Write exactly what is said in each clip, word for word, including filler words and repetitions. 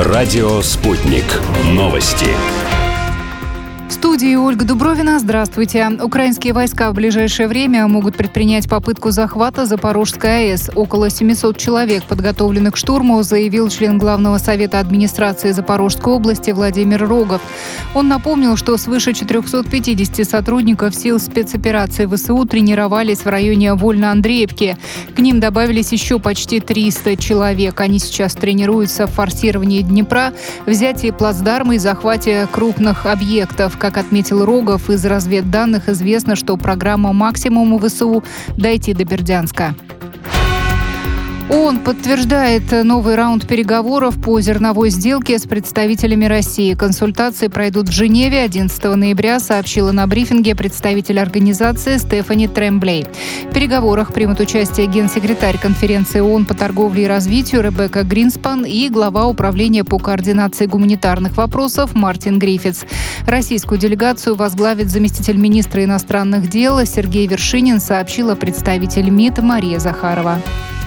Радио «Спутник». Новости. В студии Ольга Дубровина. Здравствуйте. Украинские войска в ближайшее время могут предпринять попытку захвата Запорожской АЭС. Около семисот человек подготовлены к штурму, заявил член Главного совета администрации Запорожской области Владимир Рогов. Он напомнил, что свыше четырехсот пятидесяти сотрудников сил спецоперации ВСУ тренировались в районе Вольно-Андреевки. К ним добавились еще почти триста человек. Они сейчас тренируются в форсировании Днепра, взятии плацдарма и захвате крупных объектов. Как отметил Рогов, из разведданных известно, что программа «Максимум» у ВСУ – дойти до Бердянска. ООН подтверждает новый раунд переговоров по зерновой сделке с представителями России. Консультации пройдут в Женеве одиннадцатого ноября, сообщила на брифинге представитель организации Стефани Тремблей. В переговорах примут участие генсекретарь конференции ООН по торговле и развитию Ребекка Гринспан и глава управления по координации гуманитарных вопросов Мартин Гриффитс. Российскую делегацию возглавит заместитель министра иностранных дел Сергей Вершинин, сообщила представитель МИД Мария Захарова.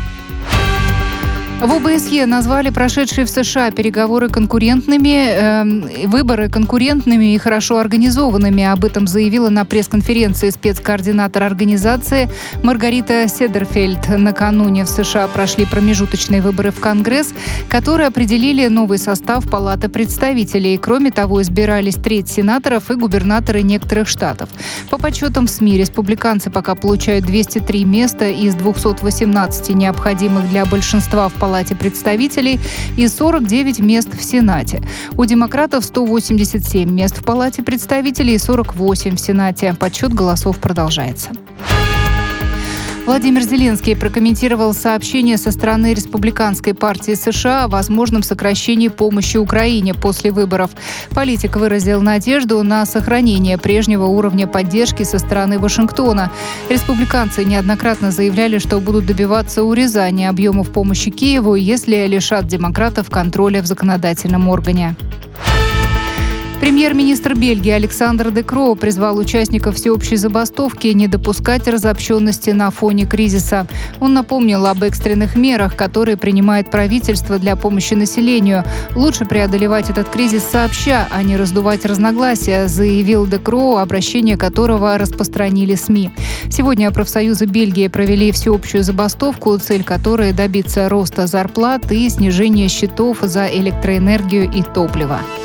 В ОБСЕ назвали прошедшие в США переговоры конкурентными, э, выборы конкурентными и хорошо организованными. Об этом заявила на пресс-конференции спецкоординатор организации Маргарита Седерфельд. Накануне в США прошли промежуточные выборы в Конгресс, которые определили новый состав Палаты представителей. Кроме того, избирались треть сенаторов и губернаторы некоторых штатов. По подсчетам СМИ, республиканцы пока получают двести три места из двухсот восемнадцати необходимых для большинства в Палате Палате представителей и сорок девять мест в Сенате. У демократов сто восемьдесят семь мест в Палате представителей и сорок восемь в Сенате. Подсчет голосов продолжается. Владимир Зеленский прокомментировал сообщение со стороны Республиканской партии США о возможном сокращении помощи Украине после выборов. Политик выразил надежду на сохранение прежнего уровня поддержки со стороны Вашингтона. Республиканцы неоднократно заявляли, что будут добиваться урезания объемов помощи Киеву, если лишат демократов контроля в законодательном органе. Премьер-министр Бельгии Александр Де Кроо призвал участников всеобщей забастовки не допускать разобщенности на фоне кризиса. Он напомнил об экстренных мерах, которые принимает правительство для помощи населению. Лучше преодолевать этот кризис сообща, а не раздувать разногласия, заявил Де Кроо, обращение которого распространили СМИ. Сегодня профсоюзы Бельгии провели всеобщую забастовку, цель которой добиться роста зарплат и снижения счетов за электроэнергию и топливо.